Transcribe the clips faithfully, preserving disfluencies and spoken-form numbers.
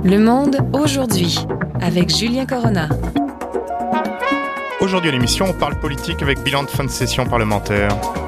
Le Monde aujourd'hui, avec Julien Corona. Aujourd'hui à l'émission, on parle politique avec bilan de fin de session parlementaire.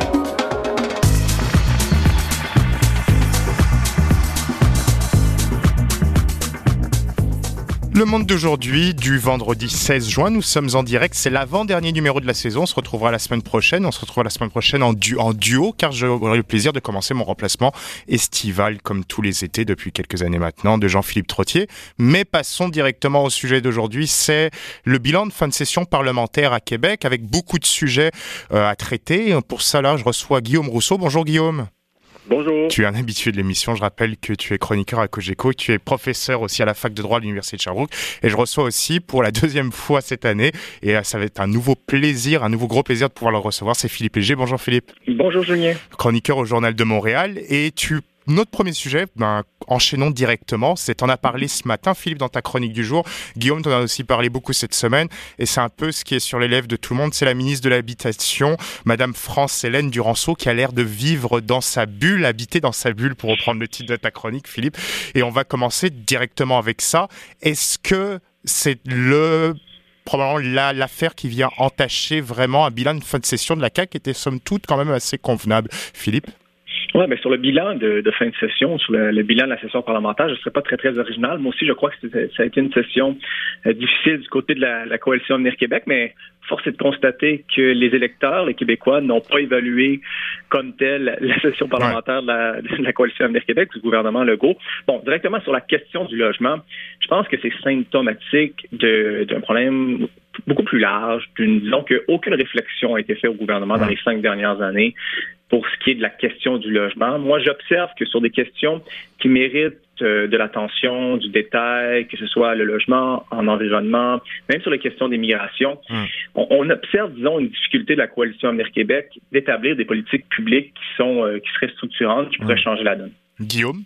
Le Monde d'aujourd'hui, du vendredi seize juin, nous sommes en direct, c'est l'avant-dernier numéro de la saison, on se retrouvera la semaine prochaine, on se retrouvera la semaine prochaine en, du- en duo, car j'aurai le plaisir de commencer mon remplacement estival, comme tous les étés depuis quelques années maintenant, de Jean-Philippe Trottier. Mais passons directement au sujet d'aujourd'hui, c'est le bilan de fin de session parlementaire à Québec, avec beaucoup de sujets euh, à traiter. Pour ça, là, je reçois Guillaume Rousseau. Bonjour Guillaume. Bonjour. Tu es un habitué de l'émission, je rappelle que tu es chroniqueur à Cogeco, tu es professeur aussi à la fac de droit de l'Université de Sherbrooke et je reçois aussi pour la deuxième fois cette année et ça va être un nouveau plaisir, un nouveau gros plaisir de pouvoir le recevoir, c'est Philippe Léger. Bonjour Philippe. Bonjour Julien. Chroniqueur au Journal de Montréal et tu... Notre premier sujet, ben, enchaînons directement, c'est t'en as parlé ce matin, Philippe, dans ta chronique du jour. Guillaume, t'en as aussi parlé beaucoup cette semaine, et c'est un peu ce qui est sur les lèvres de tout le monde. C'est la ministre de l'Habitation, Madame France-Hélène Duranceau, qui a l'air de vivre dans sa bulle, habiter dans sa bulle, pour reprendre le titre de ta chronique, Philippe. Et on va commencer directement avec ça. Est-ce que c'est le... probablement la, l'affaire qui vient entacher vraiment un bilan de fin de session de la C A Q qui était somme toute quand même assez convenable, Philippe? Oui, mais sur le bilan de, de fin de session, sur le, le bilan de la session parlementaire, je ne serais pas très, très original. Moi aussi, je crois que c'était, ça a été une session euh, difficile du côté de la, la coalition Avenir Québec, mais force est de constater que les électeurs, les Québécois, n'ont pas évalué comme telle la session parlementaire de la, de la coalition Avenir Québec, du gouvernement Legault. Bon, directement sur la question du logement, je pense que c'est symptomatique de, d'un problème beaucoup plus large, d'une, disons qu'aucune réflexion a été faite au gouvernement dans les cinq dernières années pour ce qui est de la question du logement. Moi, j'observe que sur des questions qui méritent euh, de l'attention, du détail, que ce soit le logement, en environnement, même sur les questions des migrations, mmh. on, on observe, disons, une difficulté de la coalition Avenir Québec d'établir des politiques publiques qui sont euh, qui seraient structurantes, qui pourraient mmh. changer la donne. Guillaume?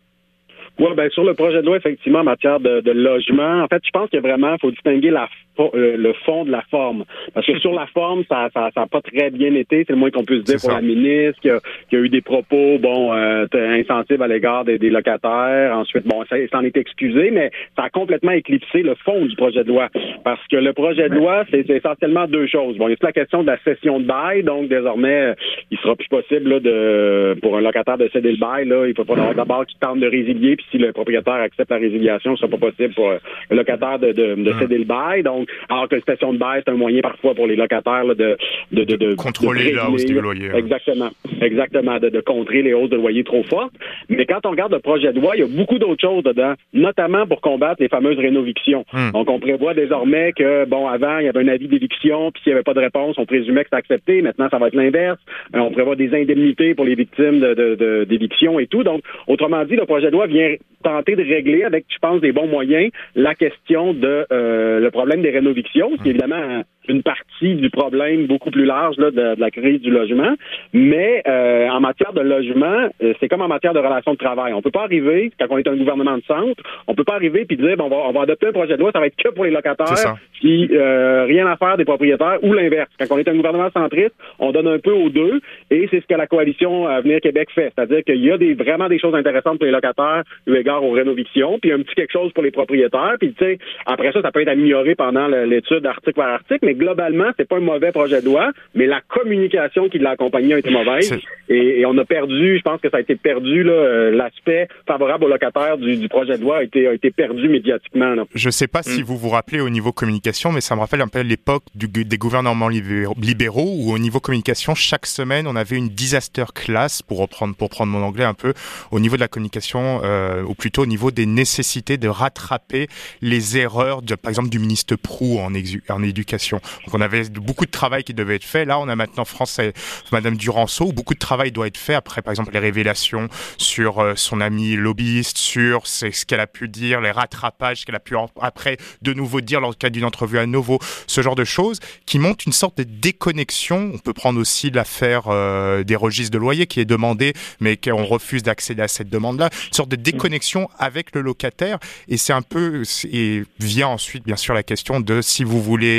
Oui, bien, sur le projet de loi, effectivement, en matière de, de logement, en fait, je pense que vraiment, il faut distinguer la, euh, le fond de la forme. Parce que sur la forme, ça ça, ça a pas très bien été, c'est le moins qu'on puisse dire pour la ministre, qui a, qui a eu des propos, bon, euh, insensibles à l'égard des, des locataires. Ensuite, bon, ça s'en est excusé, mais ça a complètement éclipsé le fond du projet de loi. Parce que le projet de loi, c'est, c'est essentiellement deux choses. Bon, il y a toute la question de la cession de bail, donc désormais, il sera plus possible là, de pour un locataire de céder le bail. Là, il faut pas avoir d'abord qu'il tente de résilier, puis si le propriétaire accepte la résiliation, ce sera pas possible pour le locataire de, de, de céder le bail. Donc, alors que la station de bail, c'est un moyen parfois pour les locataires là, de, de, de, de contrôler de la hausse du loyer. Exactement. Exactement, de, de contrer les hausses de loyer trop fortes. Mais quand on regarde le projet de loi, il y a beaucoup d'autres choses dedans, notamment pour combattre les fameuses rénovictions. Hum. Donc, on prévoit désormais que, bon, avant, il y avait un avis d'éviction, puis s'il n'y avait pas de réponse, on présumait que c'était accepté. Maintenant, ça va être l'inverse. Euh, on prévoit des indemnités pour les victimes de, de, de, d'éviction et tout. Donc, autrement dit, le projet de loi vient tenter de régler avec, je pense, des bons moyens, la question de euh, le problème des rénovictions, ce qui est évidemment une partie du problème beaucoup plus large là, de, de la crise du logement. Mais euh, en matière de logement, euh, c'est comme en matière de relations de travail. On peut pas arriver, quand on est un gouvernement de centre, on peut pas arriver puis dire, bon, on va, on va adopter un projet de loi, ça va être que pour les locataires, puis euh, rien à faire des propriétaires, ou l'inverse. Quand on est un gouvernement centriste, on donne un peu aux deux, et c'est ce que la coalition Avenir Québec fait. C'est-à-dire qu'il y a des, vraiment des choses intéressantes pour les locataires, eu égard aux rénovictions, puis un petit quelque chose pour les propriétaires, puis tu sais, après ça, ça peut être amélioré pendant l'étude article par article, mais globalement, c'est pas un mauvais projet de loi, mais la communication qui l'a accompagné a été mauvaise, et, et on a perdu, je pense que ça a été perdu, là, l'aspect favorable aux locataires du, du projet de loi a été, a été perdu médiatiquement. Là. Je sais pas mmh. si vous vous rappelez au niveau communication, mais ça me rappelle un peu l'époque du, des gouvernements libéraux, où au niveau communication, chaque semaine, on avait une disaster class, pour reprendre, pour prendre mon anglais un peu, au niveau de la communication, euh, ou plutôt au niveau des nécessités de rattraper les erreurs, de, par exemple, du ministre Proulx en, exu, en éducation. Donc on avait beaucoup de travail qui devait être fait. Là, on a maintenant France et Madame Duranceau, où beaucoup de travail doit être fait après, par exemple, les révélations sur euh, son ami lobbyiste, sur c'est, ce qu'elle a pu dire, les rattrapages qu'elle a pu en, après de nouveau dire lors du cadre d'une entrevue à Novo, ce genre de choses qui montrent une sorte de déconnexion. On peut prendre aussi l'affaire euh, des registres de loyer qui est demandée, mais qu'on refuse d'accéder à cette demande-là. Une sorte de déconnexion avec le locataire. Et c'est un peu, et vient ensuite, bien sûr, la question de si vous voulez euh, éviter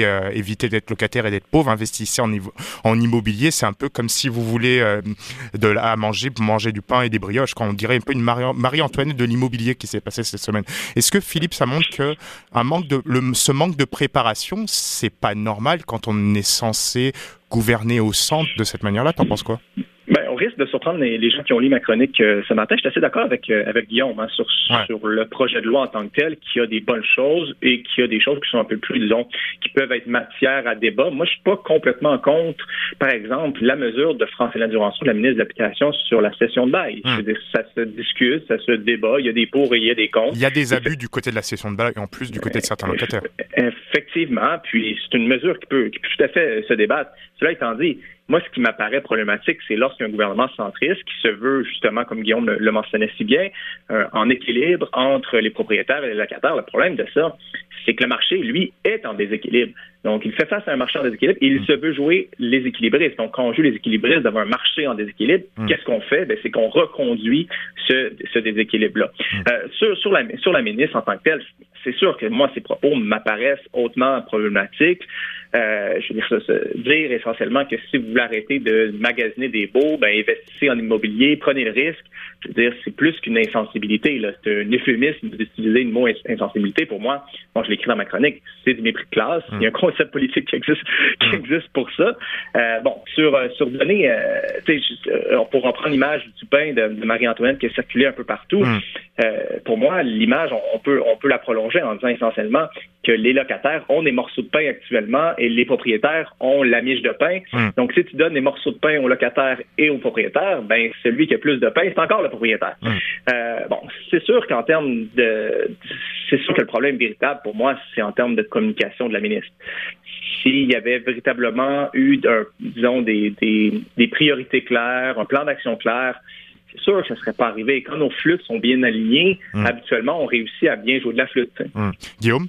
éviter d'être locataire et d'être pauvre, investissez en, en immobilier. C'est un peu comme si vous voulez euh, de à manger, manger du pain et des brioches. Quand on dirait un peu une Marie, Marie-Antoinette de l'immobilier qui s'est passée cette semaine. Est-ce que Philippe, ça montre que un manque de, le, ce manque de préparation, c'est pas normal quand on est censé gouverner au centre de cette manière-là? T'en penses quoi? Ben, on risque de surprendre les, les gens qui ont lu ma chronique euh, ce matin. Je suis assez d'accord avec, euh, avec Guillaume hein, sur, ouais. sur le projet de loi en tant que tel, qui a des bonnes choses et qui a des choses qui sont un peu plus, disons, qui peuvent être matière à débat. Moi, je suis pas complètement contre, par exemple, la mesure de France-Hélène Duranceau, la ministre de l'Application, sur la cession de bail. Hum. Je veux dire, ça se discute, ça se débat, il y a des pour et il y a des contre. Il y a des abus du côté de la cession de bail et en plus du côté de certains locataires. Effectivement, puis c'est une mesure qui peut, qui peut tout à fait se débattre. Cela étant dit, moi, ce qui m'apparaît problématique, c'est lorsqu'un gouvernement centriste qui se veut, justement, comme Guillaume le, le mentionnait si bien, euh, en équilibre entre les propriétaires et les locataires. Le problème de ça, c'est que le marché, lui, est en déséquilibre. Donc, il fait face à un marché en déséquilibre et il mmh. se veut jouer les équilibristes. Donc, quand on joue les équilibristes d'avoir un marché en déséquilibre, mmh. qu'est-ce qu'on fait? Ben, c'est qu'on reconduit ce, ce déséquilibre-là. Mmh. Euh, sur, sur, la, sur la ministre en tant que telle, c'est sûr que moi, ses propos m'apparaissent hautement problématiques. Euh, je veux dire, ça, ça, dire essentiellement que si vous voulez arrêter de magasiner des baux, ben investissez en immobilier, prenez le risque. Je veux dire, c'est plus qu'une insensibilité, là. C'est un euphémisme d'utiliser le mot insensibilité. Pour moi, bon, je l'écris dans ma chronique, c'est du mépris de classe. Mmh. Il y a un concept politique qui existe, qui existe pour ça. Euh, bon, sur, sur donner, euh, tu sais, pour reprendre l'image du pain de, de Marie-Antoinette qui a circulé un peu partout, mmh. euh, pour moi, l'image, on, on peut, on peut la prolonger en disant essentiellement que les locataires ont des morceaux de pain actuellement et les propriétaires ont la miche de pain. Mmh. Donc, si tu donnes des morceaux de pain aux locataires et aux propriétaires, ben celui qui a plus de pain, c'est encore le propriétaire. Mmh. Euh, bon, c'est sûr qu'en termes de... C'est sûr que le problème véritable, pour moi, c'est en termes de communication de la ministre. S'il y avait véritablement eu, un, disons, des, des, des priorités claires, un plan d'action clair, c'est sûr que ça ne serait pas arrivé. Quand nos flûtes sont bien alignées, mmh. habituellement, on réussit à bien jouer de la flûte. Mmh. Guillaume?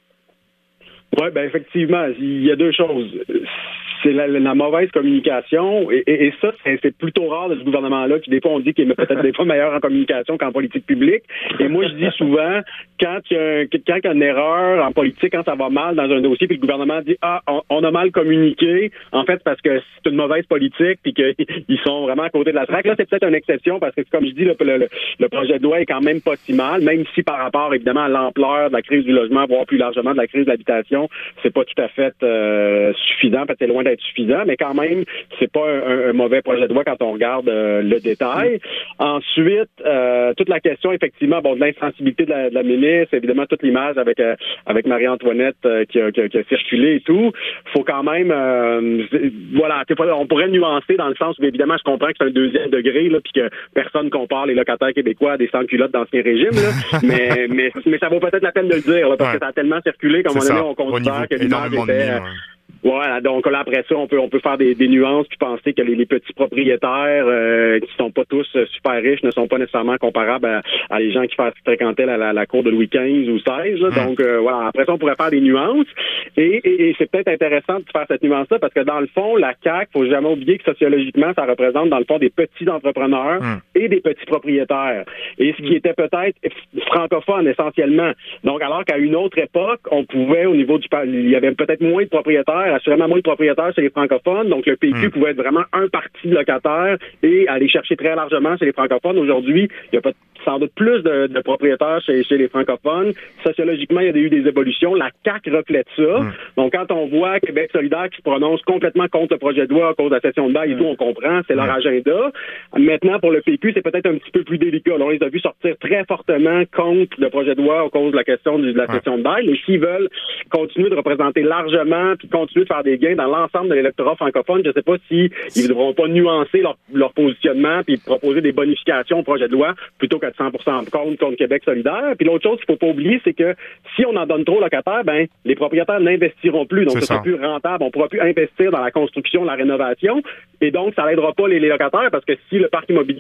Oui, ben effectivement, il y a deux choses. C'est la, la mauvaise communication, et, et, et ça, c'est, c'est plutôt rare de ce gouvernement-là, qui des fois, on dit qu'il est peut-être des fois meilleur en communication qu'en politique publique. Et moi, je dis souvent, quand il y a, un, quand il y a une erreur en politique, quand ça va mal dans un dossier, puis le gouvernement dit « Ah, on, on a mal communiqué », en fait, parce que c'est une mauvaise politique, puis qu'ils sont vraiment à côté de la traque. Là, c'est peut-être une exception, parce que, comme je dis, le, le, le projet de loi est quand même pas si mal, même si par rapport, évidemment, à l'ampleur de la crise du logement, voire plus largement de la crise de l'habitation, c'est pas tout à fait euh, suffisant, peut-être loin d'être suffisant, mais quand même, c'est pas un, un mauvais projet de loi quand on regarde euh, le détail. Ensuite, euh, toute la question, effectivement, bon, de l'insensibilité de la, de la ministre, évidemment, toute l'image avec euh, avec Marie-Antoinette euh, qui, a, qui, a, qui a circulé et tout, faut quand même, euh, voilà, on pourrait nuancer dans le sens où, évidemment, je comprends que c'est un deuxième degré, là, puis que personne compare les locataires québécois à des sans-culottes d'ancien régime, là, mais, mais, mais ça vaut peut-être la peine de le dire, là, parce ouais. que ça a tellement circulé, comme on a dit, on considère que l'image était... Euh, Voilà, donc là, après ça, on peut on peut faire des, des nuances puis penser que les, les petits propriétaires euh, qui sont pas tous super riches ne sont pas nécessairement comparables à, à les gens qui fréquentaient la, la, la cour de Louis quinze ou seize. Là. Donc euh, voilà, après ça, on pourrait faire des nuances. Et, et, et c'est peut-être intéressant de faire cette nuance-là parce que dans le fond, la C A Q, faut jamais oublier que sociologiquement, ça représente dans le fond des petits entrepreneurs mmh. et des petits propriétaires. Et ce qui était peut-être francophone essentiellement. Donc alors qu'à une autre époque, on pouvait au niveau du il y avait peut-être moins de propriétaires, assurément moins de propriétaires chez les francophones, donc le P Q mmh. pouvait être vraiment un parti de locataires et aller chercher très largement chez les francophones. Aujourd'hui, il y a pas, sans doute plus de, de propriétaires chez, chez les francophones. Sociologiquement, il y a eu des évolutions. La C A Q reflète ça. Mmh. Donc, quand on voit Québec solidaire qui se prononce complètement contre le projet de loi à cause de la session de bail et tout, on comprend, c'est mmh. leur agenda. Maintenant, pour le P Q, c'est peut-être un petit peu plus délicat. Alors, on les a vus sortir très fortement contre le projet de loi à cause de la question de la session de bail. Mais s'ils veulent continuer de représenter largement puis continuer de faire des gains dans l'ensemble de l'électorat francophone, je ne sais pas si ils ne devront pas nuancer leur, leur positionnement puis proposer des bonifications au projet de loi plutôt qu'à cent pour cent contre, contre Québec solidaire. Puis l'autre chose qu'il ne faut pas oublier, c'est que si on en donne trop aux locataires, ben les propriétaires n'investiront plus. Donc, ce sera plus rentable. On ne pourra plus investir dans la construction, la rénovation. Et donc, ça n'aidera pas les, les locataires parce que si le parc immobilier grossit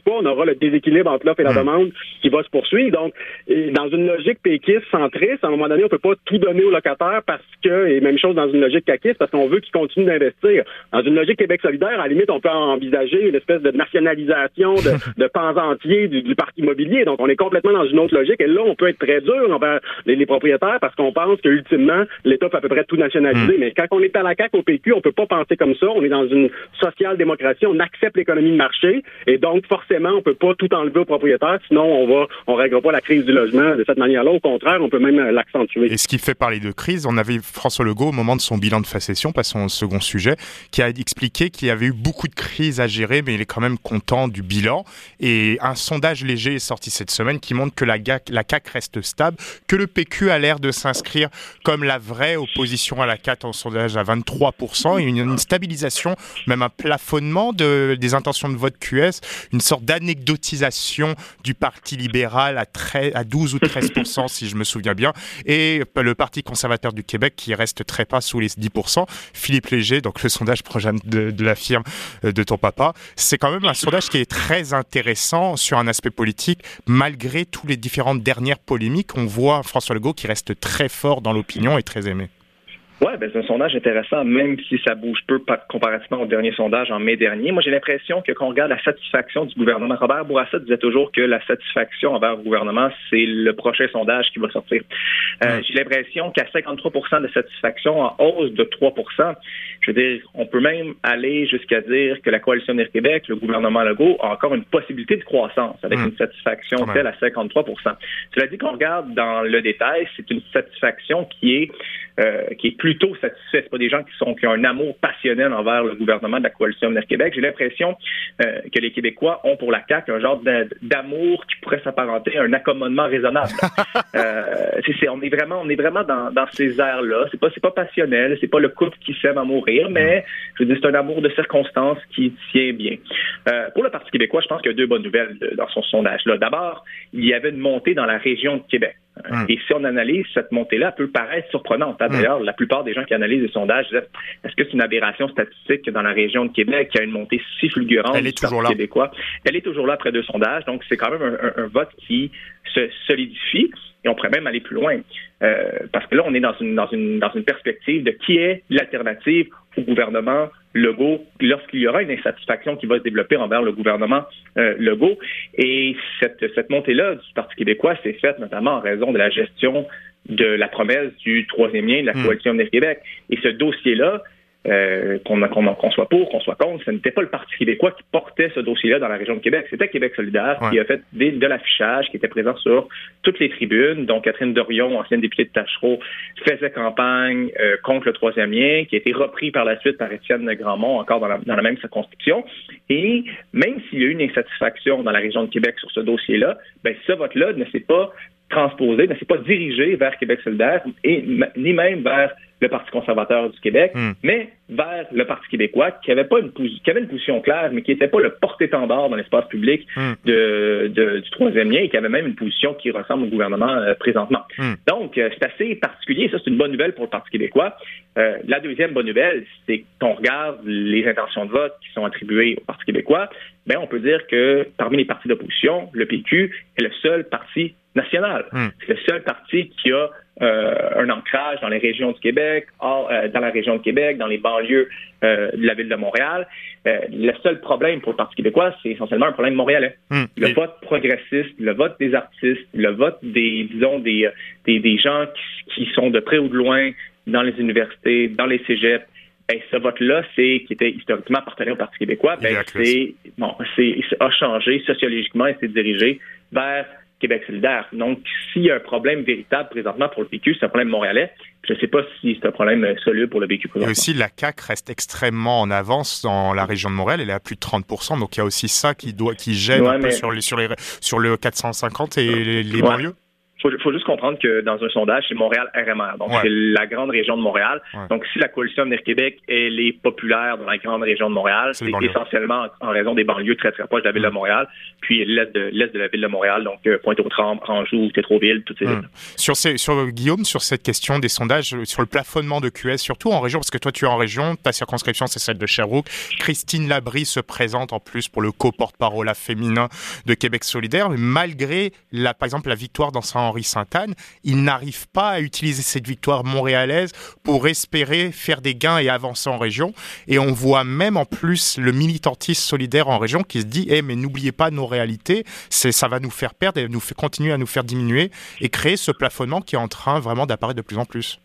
pas, on aura le déséquilibre entre l'offre et la mmh. demande qui va se poursuivre. Donc, dans une logique péquiste centriste, à un moment donné, on peut pas tout donner aux locataires parce que, et même chose dans une logique caquiste, parce qu'on veut qu'ils continuent d'investir. Dans une logique Québec solidaire, à la limite, on peut envisager une espèce de nationalisation de, de pans entiers du, du parc immobilier. Donc, on est complètement dans une autre logique. Et là, on peut être très dur envers les, les propriétaires parce qu'on pense que ultimement, l'État peut à peu près tout nationaliser. Mmh. Mais quand on est à la C A Q au P Q, on peut pas penser comme ça. On est dans une social-démocratie. On accepte l'économie de marché. Et donc, forcément, on peut pas tout enlever aux propriétaires. Sinon, on va, on réglera pas la crise du logement de cette manière-là. Au contraire, on peut même l'accentuer. Et ce qui fait parler de crise, on avait François Legault au moment de son bilan de facession, passons au second sujet, qui a expliqué qu'il y avait eu beaucoup de crises à gérer, mais il est quand même content du bilan. Et un sondage léger est sorti cette semaine qui montre que la, G A C, la C A C reste stable, que le P Q a l'air de s'inscrire comme la vraie opposition à la C A C en sondage à vingt-trois pour cent, et une, une stabilisation, même un plafonnement de, des intentions de vote Q S, une sorte d'anecdotisation du Parti libéral à, treize, à douze ou treize pour cent si je me souviens bien, et le Parti conservateur du Québec qui reste très pas sous les dix pour cent. Philippe Léger, donc le sondage prochain de, de la firme de ton papa, c'est quand même un sondage qui est très intéressant sur un aspect politique, malgré toutes les différentes dernières polémiques. On voit François Legault qui reste très fort dans l'opinion et très aimé. Oui, ben c'est un sondage intéressant, même si ça bouge peu comparativement au dernier sondage en mai dernier. Moi, j'ai l'impression que quand on regarde la satisfaction du gouvernement, Robert Bourassa disait toujours que la satisfaction envers le gouvernement, c'est le prochain sondage qui va sortir. Euh, j'ai l'impression qu'à cinquante-trois pour cent de satisfaction, en hausse de trois pour cent, je veux dire, on peut même aller jusqu'à dire que la Coalition Avenir Québec, le gouvernement Legault, a encore une possibilité de croissance avec mmh. une satisfaction telle à cinquante-trois pour cent. Cela dit qu'on regarde dans le détail, c'est une satisfaction qui est euh, qui est plutôt satisfaite. C'est pas des gens qui sont qui ont un amour passionnel envers le gouvernement de la Coalition Avenir Québec. J'ai l'impression euh, que les Québécois ont pour la C A Q un genre d'amour qui pourrait s'apparenter à un accommodement raisonnable. euh, c'est, c'est, on est vraiment, on est vraiment dans, dans ces airs-là. C'est pas, c'est pas passionnel, c'est pas le couple qui s'aime à mourir, mais je veux dire, c'est un amour de circonstance qui tient bien. Euh, pour le Parti québécois, je pense qu'il y a deux bonnes nouvelles de, dans son sondage-là. D'abord, il y avait une montée dans la région de Québec. Hum. Et si on analyse cette montée-là, elle peut paraître surprenante. Hein? D'ailleurs, hum. la plupart des gens qui analysent les sondages disent est-ce que c'est une aberration statistique que dans la région de Québec, il y a une montée si fulgurante Elle est du Parti toujours là. québécois? Elle est toujours là après deux sondages, donc c'est quand même un, un, un vote qui se solidifie. Et on pourrait même aller plus loin. Euh, parce que là, on est dans une, dans une, dans une perspective de qui est l'alternative au gouvernement Legault lorsqu'il y aura une insatisfaction qui va se développer envers le gouvernement euh, Legault. Et cette, cette montée-là du Parti québécois s'est faite notamment en raison de la gestion de la promesse du troisième lien de la Coalition Avenir Québec. Et ce dossier-là, Euh, qu'on, qu'on, qu'on soit pour, qu'on soit contre, ce n'était pas le Parti québécois qui portait ce dossier-là dans la région de Québec. C'était Québec solidaire ouais. qui a fait des, de l'affichage, qui était présent sur toutes les tribunes. Donc, Catherine Dorion, ancienne députée de Tachereau, faisait campagne euh, contre le troisième lien, qui a été repris par la suite par Étienne Grandmont, encore dans la, dans la même circonscription. Et même s'il y a eu une insatisfaction dans la région de Québec sur ce dossier-là, ben ce vote-là ne s'est pas transposé, ne s'est pas dirigé vers Québec solidaire, et ni même vers le Parti conservateur du Québec, mm. mais vers le Parti québécois, qui avait pas une qui avait une position claire, mais qui n'était pas le porte-étendard dans l'espace public mm. de, de, du troisième lien, et qui avait même une position qui ressemble au gouvernement euh, présentement. Mm. Donc, euh, c'est assez particulier. Ça, c'est une bonne nouvelle pour le Parti québécois. Euh, la deuxième bonne nouvelle, c'est qu'on regarde les intentions de vote qui sont attribuées au Parti québécois. Ben, on peut dire que parmi les partis d'opposition, le P Q est le seul parti national. Mm. C'est le seul parti qui a euh, un ancrage dans les régions du Québec, hors, euh, dans la région de Québec, dans les banlieues euh, de la ville de Montréal. Euh, le seul problème pour le Parti québécois, c'est essentiellement un problème montréalais. Mm. Le Et... vote progressiste, le vote des artistes, le vote des, disons, des, des, des gens qui, qui sont de près ou de loin dans les universités, dans les cégeps. Ben, ce vote-là, c'est qui était historiquement appartenait au Parti québécois, ben, c'est bon, c'est a changé sociologiquement et s'est dirigé vers Québec solidaire. Donc, s'il y a un problème véritable présentement pour le P Q, c'est un problème montréalais. Je ne sais pas si c'est un problème soluble pour le P Q présentement. Et aussi, la C A Q reste extrêmement en avance dans la région de Montréal. Elle est à plus de trente pour cent. Donc, il y a aussi ça qui doit qui gêne ouais, un peu sur, les, sur, les, sur le quatre cent cinquante et les, les ouais. banlieues. faut, faut juste comprendre que dans un sondage, c'est Montréal R M R. Donc, ouais. c'est la grande région de Montréal. Ouais. Donc, si la coalition Avenir Québec, elle est populaire dans la grande région de Montréal, c'est, c'est essentiellement en raison des banlieues très, très proches de la ville mmh. de Montréal, puis l'est de, l'est de la ville de Montréal, donc euh, Pointe-aux-Trembles, Anjou, Tétroville, toutes ces mmh. villes. Sur, ces, sur Guillaume, sur cette question des sondages, sur le plafonnement de Q S, surtout en région, parce que toi, tu es en région, ta circonscription, c'est celle de Sherbrooke. Christine Labrie se présente en plus pour le co-porte-parole féminin de Québec solidaire, mais malgré, la, par exemple, la victoire dans Saint-Henri-Sainte-Anne, il n'arrive pas à utiliser cette victoire montréalaise pour espérer faire des gains et avancer en région. Et on voit même en plus le militantisme solidaire en région qui se dit hey, « mais n'oubliez pas nos réalités, c'est, ça va nous faire perdre et nous fait continuer à nous faire diminuer » et créer ce plafonnement qui est en train vraiment d'apparaître de plus en plus.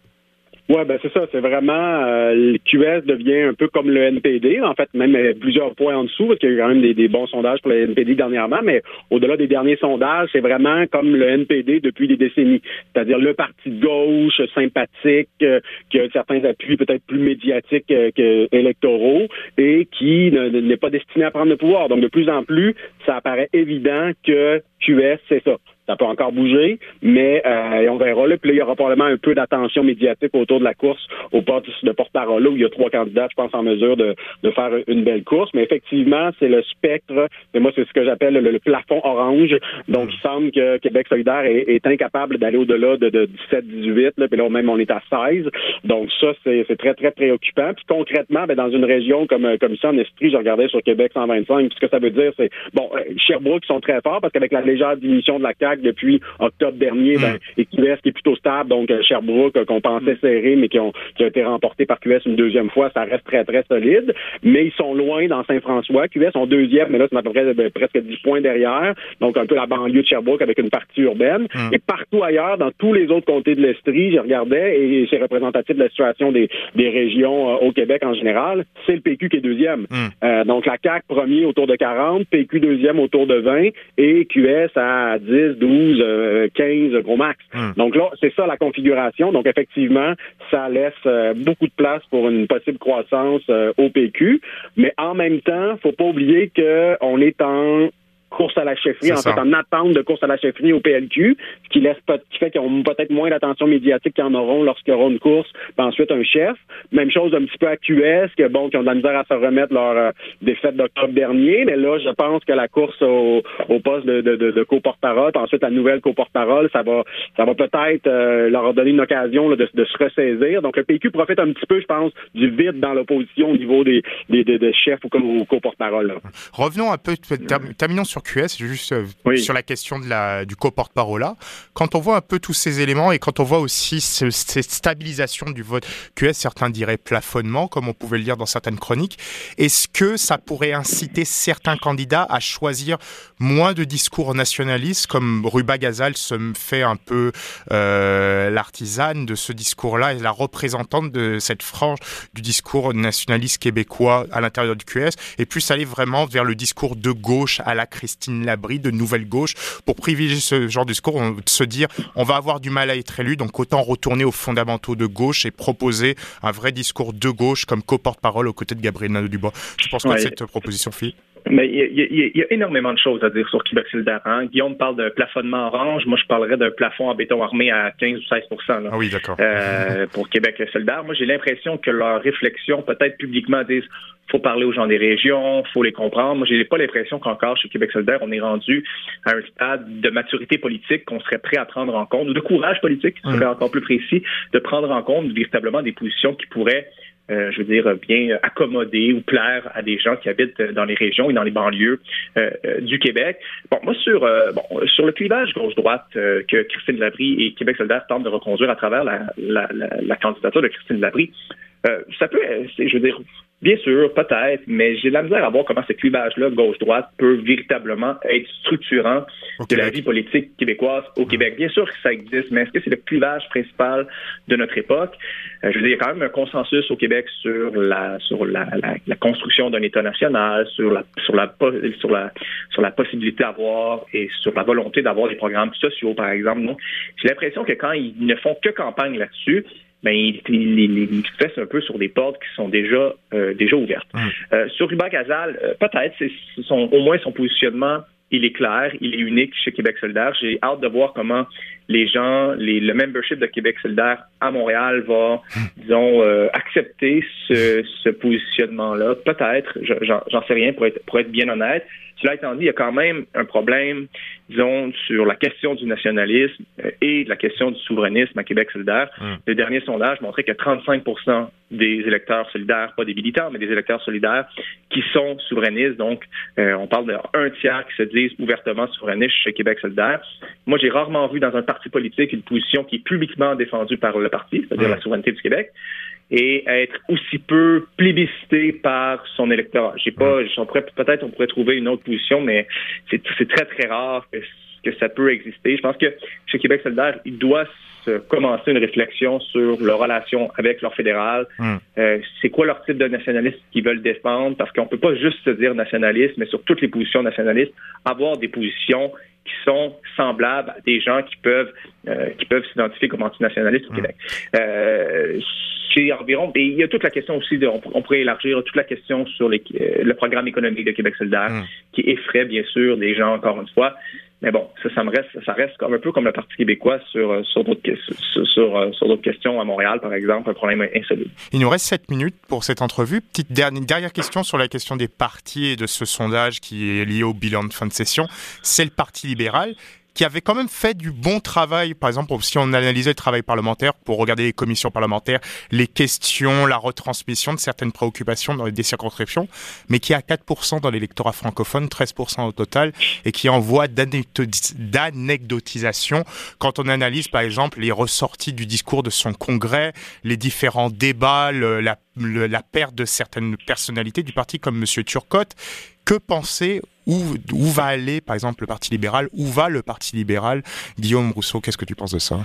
Oui, ben c'est ça. C'est vraiment euh, le Q S devient un peu comme le N P D, en fait, même euh, plusieurs points en dessous, parce qu'il y a eu quand même des, des bons sondages pour le N P D dernièrement, mais au-delà des derniers sondages, c'est vraiment comme le N P D depuis des décennies. C'est-à-dire le parti de gauche sympathique, euh, qui a certains appuis peut-être plus médiatiques euh, qu'électoraux, et qui ne, n'est pas destiné à prendre le pouvoir. Donc, de plus en plus, ça apparaît évident que Q S, c'est ça. Ça peut encore bouger, mais euh, on verra là. Puis là, il y aura probablement un peu d'attention médiatique autour de la course au poste de porte-parole, là, où il y a trois candidats, je pense, en mesure de, de faire une belle course. Mais effectivement, c'est le spectre, et moi, c'est ce que j'appelle le, le plafond orange. Donc, il semble que Québec solidaire est, est incapable d'aller au-delà de, de dix-sept dix-huit, là, puis là, même, on est à seize. Donc, ça, c'est, c'est très, très préoccupant. Puis concrètement, ben, dans une région comme, comme ça, en Estrie, je regardais sur Québec cent vingt-cinq, puis ce que ça veut dire, c'est, bon, Sherbrooke, ils sont très forts, parce qu'avec la légère diminution de la C A Q depuis octobre dernier, ben, et Q S qui est plutôt stable, donc Sherbrooke, euh, qu'on pensait serré, mais qui ont, qui a été remporté par Q S une deuxième fois, ça reste très, très solide. Mais ils sont loin dans Saint-François. Q S sont deuxième, mais là, c'est à peu près ben, presque dix points derrière. Donc, un peu la banlieue de Sherbrooke avec une partie urbaine. Mm. Et partout ailleurs, dans tous les autres comtés de l'Estrie, je regardais, et c'est représentatif de la situation des, des régions euh, au Québec en général, c'est le P Q qui est deuxième. Mm. Euh, donc, la C A Q premier autour de quarante, P Q deuxième autour de vingt, et Q S à dix, douze, quinze, gros max. Hum. Donc là, c'est ça la configuration. Donc effectivement, ça laisse euh, beaucoup de place pour une possible croissance euh, au P Q. Mais en même temps, faut pas oublier qu'on est en course à la chefferie, c'est en ça. fait, en attente de course à la chefferie au P L Q, ce qui laisse qui fait qu'ils ont peut-être moins d'attention médiatique qu'ils en auront lorsqu'il y aura une course, puis ensuite un chef. Même chose un petit peu à Q S, que bon, qui ont de la misère à se remettre leur euh, défaite d'octobre dernier, mais là, je pense que la course au, au poste de, de, de, de co-porte-parole, puis ensuite la nouvelle co-porte-parole, ça va ça va peut-être euh, leur donner une occasion là, de, de se ressaisir. Donc le P Q profite un petit peu, je pense, du vide dans l'opposition au niveau des, des, des, des chefs ou comme co-porte-parole. Là. Revenons un peu, terminons sur Q S, juste euh, oui. sur la question de la, du co-porte-parole là. Quand on voit un peu tous ces éléments et quand on voit aussi ce, cette stabilisation du vote Q S, certains diraient plafonnement, comme on pouvait le lire dans certaines chroniques, est-ce que ça pourrait inciter certains candidats à choisir moins de discours nationalistes, comme Ruba Gazal se fait un peu euh, l'artisane de ce discours-là et la représentante de cette frange du discours nationaliste québécois à l'intérieur du Q S, et plus aller vraiment vers le discours de gauche à la Christine Labrie, de nouvelle gauche, pour privilégier ce genre de discours, on, se dire on va avoir du mal à être élu, donc autant retourner aux fondamentaux de gauche et proposer un vrai discours de gauche comme co-porte-parole aux côtés de Gabriel Nadeau-Dubois. Tu penses quoi ouais. de cette proposition, Philippe? Mais il y, y, y a énormément de choses à dire sur Québec solidaire. Hein? Guillaume parle d'un plafonnement orange. Moi, je parlerais d'un plafond en béton armé à quinze ou seize pour cent là, ah oui, d'accord. Euh, pour Québec solidaire. Moi, j'ai l'impression que leur réflexion, peut-être publiquement, disent faut parler aux gens des régions, faut les comprendre. Moi, j'ai pas l'impression qu'encore chez Québec solidaire, on est rendu à un stade de maturité politique qu'on serait prêt à prendre en compte, ou de courage politique, qui serait mmh. encore plus précis, de prendre en compte véritablement des positions qui pourraient Euh, je veux dire, bien accommoder ou plaire à des gens qui habitent dans les régions et dans les banlieues euh, euh, du Québec. Bon, moi, sur euh, bon sur le clivage gauche-droite euh, que Christine Labrie et Québec solidaire tentent de reconduire à travers la, la, la, la candidature de Christine Labrie, euh, ça peut, c'est, je veux dire, bien sûr, peut-être, mais j'ai de la misère à voir comment ce clivage-là, gauche-droite, peut véritablement être structurant de la vie politique québécoise au Québec. Bien sûr que ça existe, mais est-ce que c'est le clivage principal de notre époque? Euh, je veux dire, il y a quand même un consensus au Québec sur la sur la, la, la construction d'un État national, sur la sur la sur la sur la possibilité d'avoir et sur la volonté d'avoir des programmes sociaux, par exemple. Donc, j'ai l'impression que quand ils ne font que campagne là-dessus, ben il, il, il, il fesse un peu sur des portes qui sont déjà euh, déjà ouvertes. Mmh. Euh, sur Ruba Gazal, euh, peut-être, c'est son, au moins son positionnement il est clair, il est unique chez Québec solidaire. J'ai hâte de voir comment les gens, les, le membership de Québec solidaire à Montréal va, disons, euh, accepter ce, ce positionnement-là. Peut-être, je, j'en, j'en sais rien pour être, pour être bien honnête. Cela étant dit, il y a quand même un problème, disons, sur la question du nationalisme et de la question du souverainisme à Québec solidaire. Mmh. Le dernier sondage montrait que trente-cinq pour cent des électeurs solidaires, pas des militants, mais des électeurs solidaires qui sont souverainistes. Donc, euh, on parle d'un tiers qui se disent ouvertement souverainistes chez Québec solidaire. Moi, j'ai rarement vu dans un parti politique une position qui est publiquement défendue par le parti, c'est-à-dire mmh. la souveraineté du Québec, et être aussi peu plébiscité par son électorat. J'ai pas, on pourrait, peut-être on pourrait trouver une autre position, mais c'est, c'est très, très rare que, que ça peut exister. Je pense que chez Québec solidaire, il doit se commencer une réflexion sur leur relation avec leur fédéral. Mm. Euh, c'est quoi leur type de nationalisme qu'ils veulent défendre? Parce qu'on peut pas juste se dire nationaliste, mais sur toutes les positions nationalistes, avoir des positions qui sont semblables à des gens qui peuvent euh, qui peuvent s'identifier comme antinationalistes au mmh. Québec. Euh, c'est environ, et il y a toute la question aussi, de, on, on pourrait élargir toute la question sur les, euh, le programme économique de Québec solidaire, mmh. qui effraie bien sûr des gens, encore une fois. Mais bon, ça, ça me reste, ça reste comme un peu comme le Parti québécois sur sur d'autres sur, sur, sur d'autres questions à Montréal, par exemple, un problème insoluble. Il nous reste sept minutes pour cette entrevue. Petite dernière, dernière question sur la question des partis et de ce sondage qui est lié au bilan de fin de session. C'est le Parti libéral qui avait quand même fait du bon travail, par exemple, si on analysait le travail parlementaire, pour regarder les commissions parlementaires, les questions, la retransmission de certaines préoccupations dans les circonscriptions, mais qui a quatre pour cent dans l'électorat francophone, treize pour cent au total, et qui est en voie d'anecdotisation quand on analyse, par exemple, les ressorties du discours de son congrès, les différents débats, le, la, le, la perte de certaines personnalités du parti, comme M. Turcotte. Que penser, où, où va aller, par exemple, le Parti libéral? Où va le Parti libéral? Guillaume Rousseau, qu'est-ce que tu penses de ça?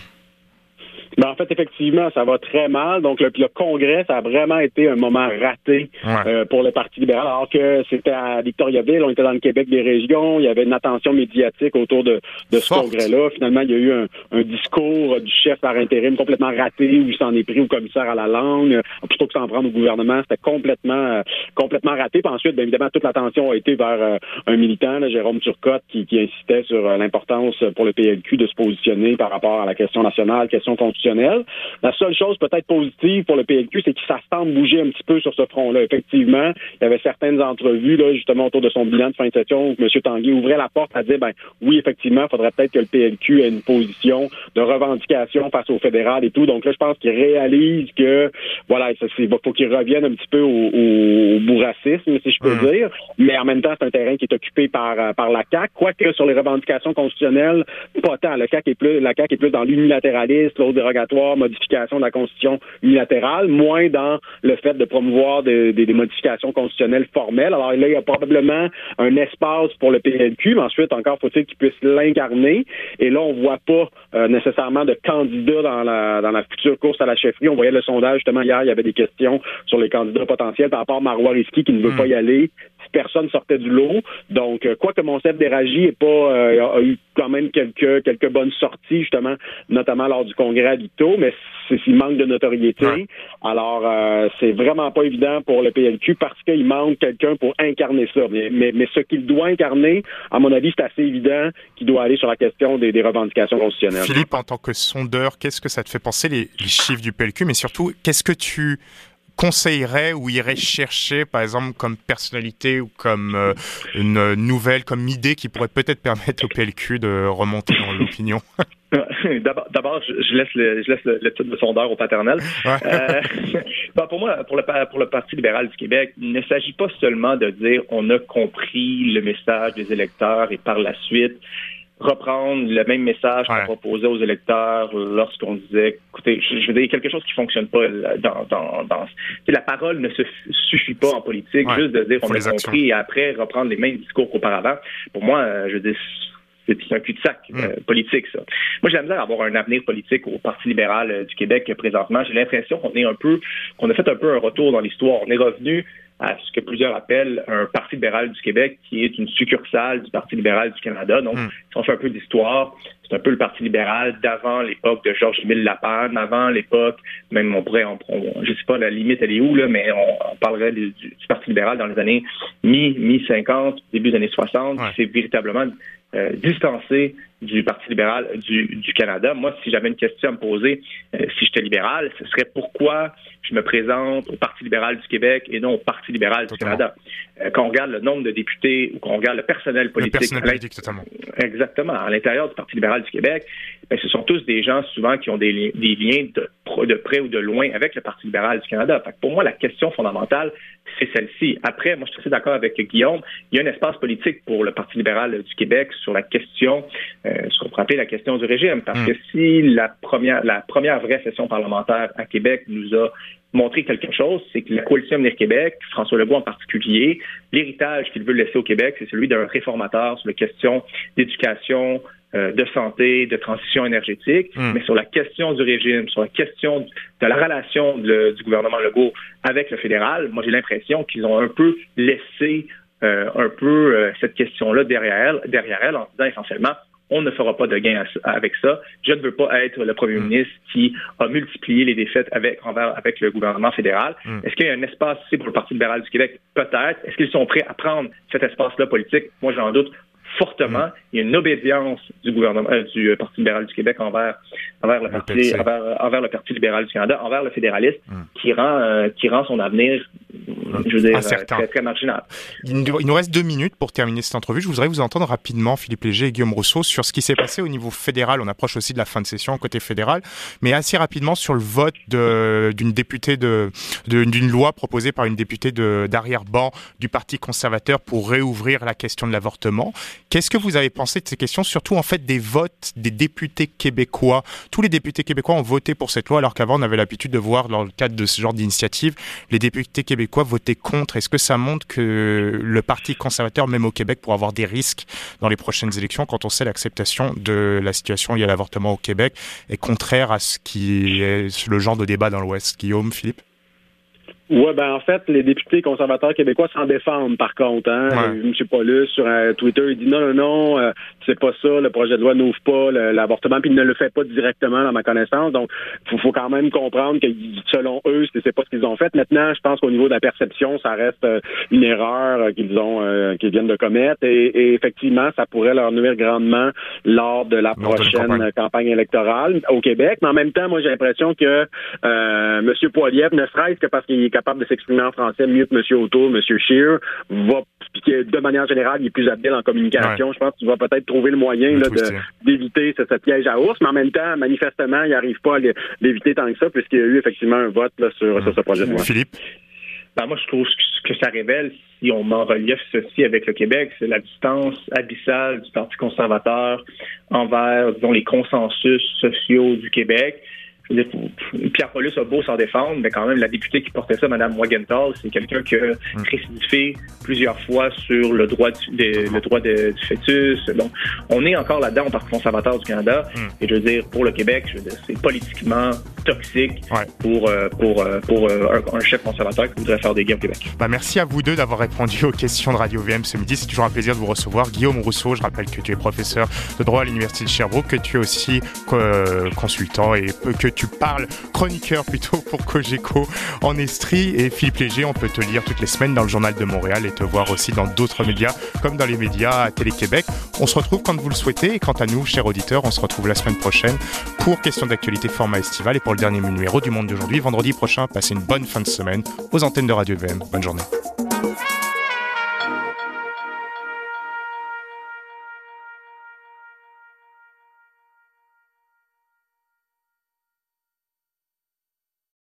Ben, en fait, effectivement, ça va très mal. Donc, le, le congrès, ça a vraiment été un moment raté ouais. euh, pour le Parti libéral. Alors que c'était à Victoriaville, on était dans le Québec des régions, il y avait une attention médiatique autour de, de ce Forte. congrès-là. Finalement, il y a eu un, un discours du chef par intérim complètement raté, où il s'en est pris au commissaire à la langue. Plutôt que s'en prendre au gouvernement, c'était complètement euh, complètement raté. Puis ensuite, bien évidemment, toute l'attention a été vers euh, un militant, là, Jérôme Turcotte, qui, qui insistait sur euh, l'importance pour le P L Q de se positionner par rapport à la question nationale, question constitutionnelle. La seule chose peut-être positive pour le P L Q, c'est que ça semble bouger un petit peu sur ce front-là. Effectivement, il y avait certaines entrevues là, justement autour de son bilan de fin de session où M. Tanguay ouvrait la porte à dire, ben oui, effectivement, il faudrait peut-être que le P L Q ait une position de revendication face au fédéral et tout. Donc là, je pense qu'il réalise que, voilà, il faut qu'il revienne un petit peu au, au, au bourracisme, si je peux mmh. dire. Mais en même temps, c'est un terrain qui est occupé par, par la C A Q. Quoique sur les revendications constitutionnelles, pas tant. Le C A Q est plus, la C A Q est plus dans l'unilatéralisme, l'autre dérogatoire, modification de la Constitution unilatérale, moins dans le fait de promouvoir des, des, des modifications constitutionnelles formelles. Alors là, il y a probablement un espace pour le P L Q, mais ensuite, encore faut-il qu'il puisse l'incarner. Et là, on voit pas euh, nécessairement de candidat dans la, dans la future course à la chefferie. On voyait le sondage, justement, hier, il y avait des questions sur les candidats potentiels par rapport à Marois Risky qui ne veut mmh. pas y aller. Personne sortait du lot. Donc, quoi que Monsef Déragi est pas, euh, a eu quand même quelques quelques bonnes sorties, justement, notamment lors du congrès à Victo, mais c'est s'il manque de notoriété. Ouais. Alors, euh, c'est vraiment pas évident pour le P L Q parce qu'il manque quelqu'un pour incarner ça. Mais, mais, mais ce qu'il doit incarner, à mon avis, c'est assez évident qu'il doit aller sur la question des, des revendications constitutionnelles. Philippe, en tant que sondeur, qu'est-ce que ça te fait penser, les, les chiffres du P L Q, mais surtout, qu'est-ce que tu conseillerais ou irais chercher, par exemple, comme personnalité ou comme euh, une nouvelle, comme idée qui pourrait peut-être permettre au P L Q de remonter dans l'opinion? D'abord, d'abord je, je laisse le, je laisse le, le titre de sondeur au paternel. Ouais. Euh, bon, pour moi, pour le, pour le Parti libéral du Québec, il ne s'agit pas seulement de dire on a compris le message des électeurs et par la suite reprendre le même message ouais. qu'on proposait aux électeurs lorsqu'on disait, écoutez, je, je veux dire, quelque chose qui fonctionne pas dans, dans, dans la parole ne se suffit pas en politique, ouais. juste de dire on a compris actions. Et après reprendre les mêmes discours qu'auparavant. Pour moi, je veux dire, c'est un cul-de-sac mm. euh, politique, ça. Moi, j'ai la misère à avoir un avenir politique au Parti libéral euh, du Québec euh, présentement. J'ai l'impression qu'on est un peu, qu'on a fait un peu un retour dans l'histoire. On est revenu à ce que plusieurs appellent un Parti libéral du Québec, qui est une succursale du Parti libéral du Canada. Donc, mm. si on fait un peu d'histoire, c'est un peu le Parti libéral d'avant l'époque de Georges-Émile Lapanne, avant l'époque, même on pourrait, on, on, je sais pas la limite elle est où, là, mais on, on parlerait du, du, du Parti libéral dans les années mi, mi-cinquante, début des années soixante, ouais. qui s'est véritablement euh, distancé du Parti libéral du, du Canada. Moi, si j'avais une question à me poser, euh, si j'étais libéral, ce serait pourquoi je me présente au Parti libéral du Québec et non au Parti libéral totalement. du Canada. Euh, quand on regarde le nombre de députés ou qu'on regarde le personnel politique, le personnel politique totalement. Exactement. À l'intérieur du Parti libéral du Québec, ben, ce sont tous des gens souvent qui ont des, des liens de, de près ou de loin avec le Parti libéral du Canada. Fait que pour moi, la question fondamentale, c'est celle-ci. Après, moi, je suis assez d'accord avec Guillaume. Il y a un espace politique pour le Parti libéral du Québec sur la question, euh, ce qu'on pourrait appeler la question du régime. Parce mmh. que si la première, la première vraie session parlementaire à Québec nous a montré quelque chose, c'est que la Coalition Avenir Québec, François Legault en particulier, l'héritage qu'il veut laisser au Québec, c'est celui d'un réformateur sur les questions d'éducation, euh, de santé, de transition énergétique, mmh. mais sur la question du régime, sur la question de la relation de, du gouvernement Legault avec le fédéral, moi j'ai l'impression qu'ils ont un peu laissé euh, un peu euh, cette question-là derrière elle, derrière elle en disant essentiellement on ne fera pas de gain avec ça. Je ne veux pas être le premier mmh. ministre qui a multiplié les défaites avec, envers, avec le gouvernement fédéral. Mmh. Est-ce qu'il y a un espace ici pour le Parti libéral du Québec? Peut-être. Est-ce qu'ils sont prêts à prendre cet espace-là politique? Moi, j'en doute fortement. Mmh. Il y a une obédience du gouvernement, euh, du Parti libéral du Québec envers, envers, le, parti, envers, envers le Parti libéral du Canada, envers le fédéralisme, mmh. qui rend, euh, qui rend son avenir, je veux dire, euh, très, très marginal. Il nous reste deux minutes pour terminer cette entrevue. Je voudrais vous entendre rapidement, Philippe Léger et Guillaume Rousseau, sur ce qui s'est passé au niveau fédéral. On approche aussi de la fin de session côté fédéral, mais assez rapidement sur le vote de, d'une députée de, de, d'une loi proposée par une députée de, d'arrière-ban du Parti conservateur pour réouvrir la question de l'avortement. Qu'est-ce que vous avez pensé de ces questions, surtout en fait des votes des députés québécois? Tous les députés québécois ont voté pour cette loi, alors qu'avant on avait l'habitude de voir dans le cadre de ce genre d'initiative les députés québécois voter contre. Est-ce que ça montre que le Parti conservateur, même au Québec, pourrait avoir des risques dans les prochaines élections quand on sait l'acceptation de la situation liée à l'avortement au Québec est contraire à ce qui est le genre de débat dans l'Ouest? Guillaume, Philippe? Oui, ben en fait, les députés conservateurs québécois s'en défendent, par contre. Hein? Ouais. M. Paulus, sur euh, Twitter, il dit non, non, non, euh, c'est pas ça, le projet de loi n'ouvre pas le, l'avortement, puis il ne le fait pas directement, dans ma connaissance. Donc, il faut, faut quand même comprendre que, selon eux, c'est, c'est pas ce qu'ils ont fait. Maintenant, je pense qu'au niveau de la perception, ça reste euh, une erreur euh, qu'ils ont, euh, qu'ils viennent de commettre. Et, et effectivement, ça pourrait leur nuire grandement lors de la lors prochaine de campagne. campagne électorale au Québec. Mais en même temps, moi, j'ai l'impression que euh, M. Poilievre, ne serait-ce que parce qu'il est capable de s'exprimer en français mieux que M. O'Toole, M. Scheer, va, de manière générale, il est plus habile en communication. Ouais. Je pense qu'il va peut-être trouver le moyen là, de, d'éviter ce, ce piège à ours, mais en même temps, manifestement, il n'arrive pas à l'éviter tant que ça, puisqu'il y a eu effectivement un vote là, sur, mmh. sur ce projet de loi. Philippe? Ben, moi, je trouve que ça révèle, si on met en relief ceci avec le Québec, c'est la distance abyssale du Parti conservateur envers, disons, les consensus sociaux du Québec. Je veux dire, Pierre Paulus a beau s'en défendre, mais quand même, la députée qui portait ça, Mme Morgenthal, c'est quelqu'un qui a récidivé plusieurs fois sur le droit du, de, le droit de, du fœtus. Donc, on est encore là-dedans au Parti conservateur du Canada. Mm. Et je veux dire, pour le Québec, je veux dire, c'est politiquement toxique ouais. pour, pour, pour un, un chef conservateur qui voudrait faire des gains au Québec. Bah, merci à vous deux d'avoir répondu aux questions de Radio-V M ce midi. C'est toujours un plaisir de vous recevoir. Guillaume Rousseau, je rappelle que tu es professeur de droit à l'Université de Sherbrooke, que tu es aussi euh, consultant et que tu parles, chroniqueur plutôt pour Cogeco en Estrie. Et Philippe Léger, on peut te lire toutes les semaines dans le Journal de Montréal et te voir aussi dans d'autres médias comme dans les médias à Télé-Québec. On se retrouve quand vous le souhaitez et quant à nous, chers auditeurs, on se retrouve la semaine prochaine pour Questions d'actualité format estival et pour le dernier numéro du Monde d'aujourd'hui, vendredi prochain. Passez une bonne fin de semaine aux antennes de Radio-V M. Bonne journée.